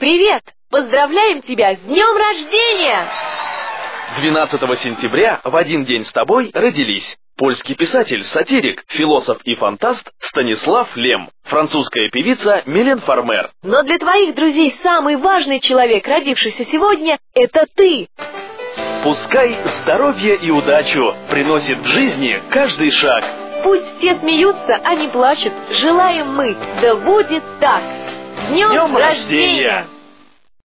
Привет! Поздравляем тебя с днем рождения! 12 сентября в один день с тобой родились польский писатель, сатирик, философ и фантаст Станислав Лем, французская певица Милен Фармер. Но для твоих друзей самый важный человек, родившийся сегодня, это ты! Пускай здоровье и удачу приносит в жизни каждый шаг. Пусть все смеются, а не плачут. Желаем мы, да будет так! С днем рождения!